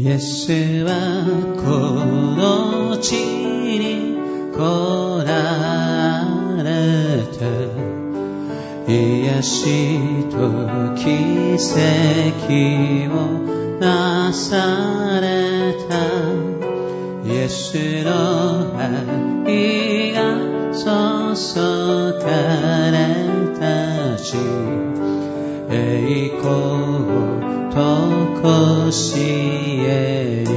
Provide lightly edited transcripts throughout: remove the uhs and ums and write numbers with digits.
イエスはこの地に来られて、癒しと奇跡をなされた。イエスの愛が注がれたし、栄光とこしえに、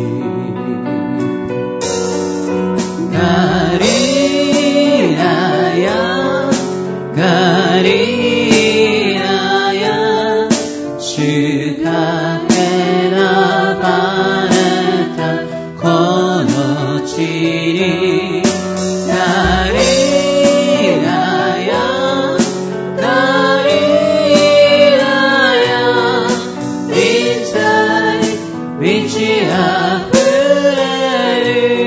ガリラヤガリラヤ、主が選ばれたこの地に、ガリラヤガリラヤ、臨在満ち溢れる。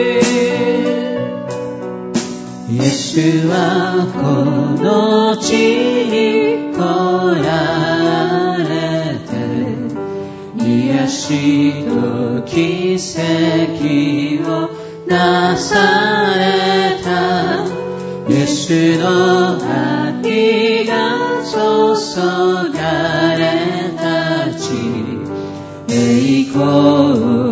イエスはこの地に来られて、癒しと奇跡をなされた。イエスの愛が注がれた地、栄光